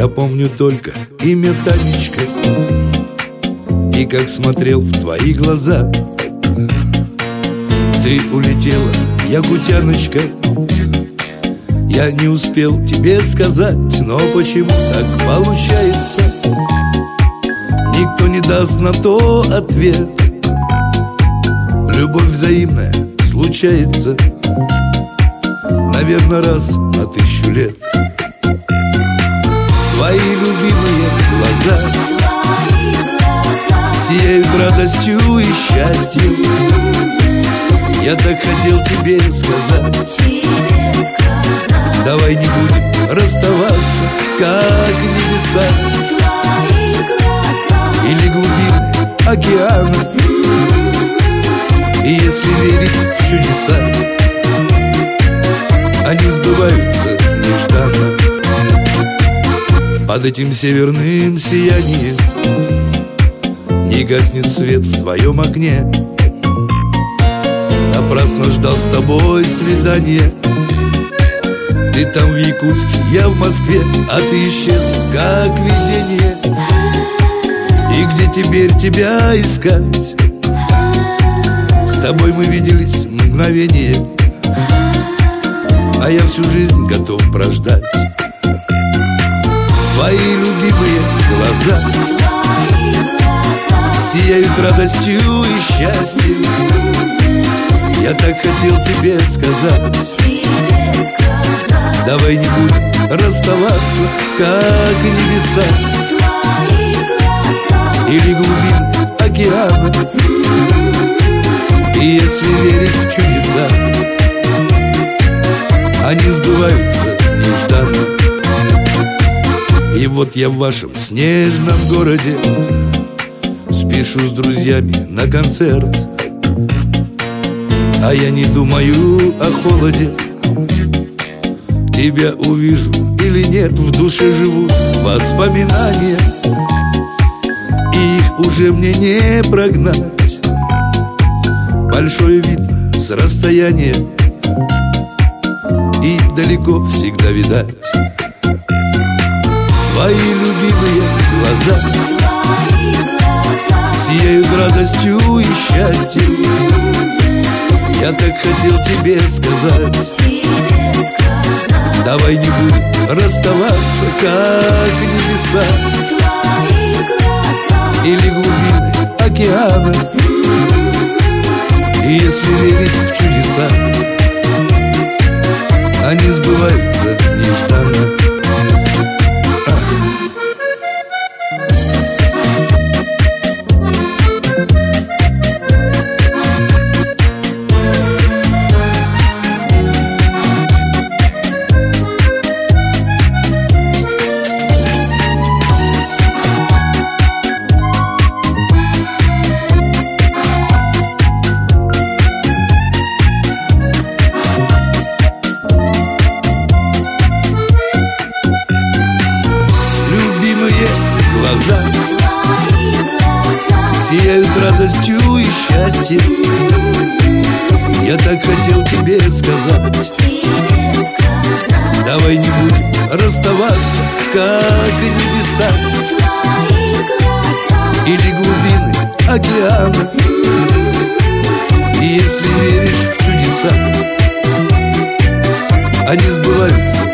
Я помню только имя Танечка и как смотрел в твои глаза. Ты улетела, якутяночка, я не успел тебе сказать, но почему так получается? Никто не даст на то ответ. Любовь взаимная случается, наверное, раз на 1000 лет. Твои любимые глаза сияют радостью и счастьем. Я так хотел тебе сказать, давай не будем расставаться, как небеса или глубины океана. И если верить в чудеса, они сбываются нежданно. Под этим северным сиянием не гаснет свет в твоем окне. Напрасно ждал с тобой свидания. Ты там в Якутске, я в Москве, а ты исчезла, как видение. И где теперь тебя искать? С тобой мы виделись мгновение, а я всю жизнь готов прождать. Твои любимые глаза сияют радостью и счастьем. Я так хотел тебе сказать, давай не будем расставаться, как небеса или глубины океана. И если верить в чудеса, они сбываются нежданно. И вот я в вашем снежном городе спешу с друзьями на концерт, а я не думаю о холоде. Тебя увижу или нет, в душе живут воспоминания, и их уже мне не прогнать. Большое видно с расстояния, и далеко всегда видать. Твои любимые глаза сияют радостью и счастьем. Я так хотел тебе сказать, давай не будем расставаться, как небеса или глубины океана. И если верить в чудеса, они сбываются нежданно. Глаза сияют радостью и счастьем. Я так хотел тебе сказать, давай не будем расставаться, как небеса или глубины океана. И если веришь в чудеса, они сбываются